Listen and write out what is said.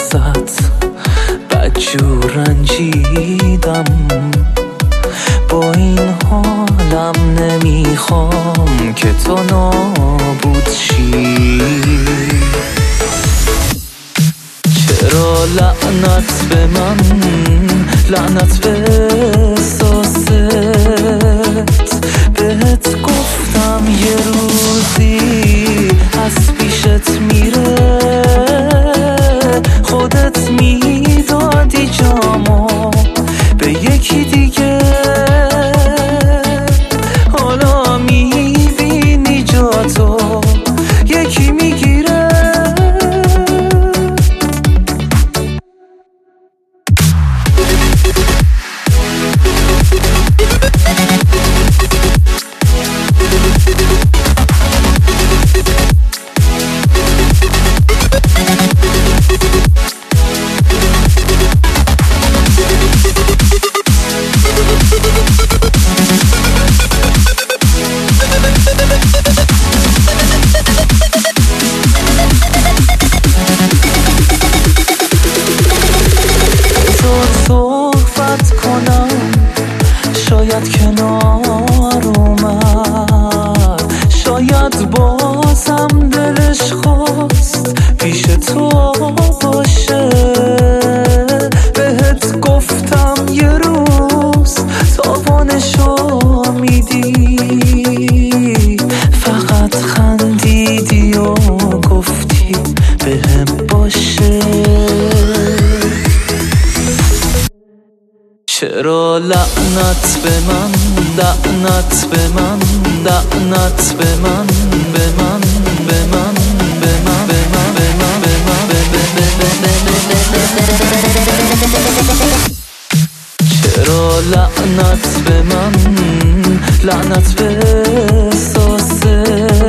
ازت بدجور رنجیدم، با این حالم نمیخوام که تو نابود شی. چرا لعنت به من، لعنت به احساست، بهت گفتم یه روزی از پیشت میره، خودت میدادی جامو به یکی دیگه، حالا میبینی جاتو یکی میگیره. صحبت کنم شاید کنار اومد، شاید بازم دلش خواست پیش تو باشه. بهت گفتم یه روز تاوانشو میدی، فقط خندیدی و گفتی بهم باشه. چرا لعنت به من، لعنت به من، لعنت به من، به من، به من، به من، به من، به من، به من، به من. چرا لعنت به من، لعنت به احساست،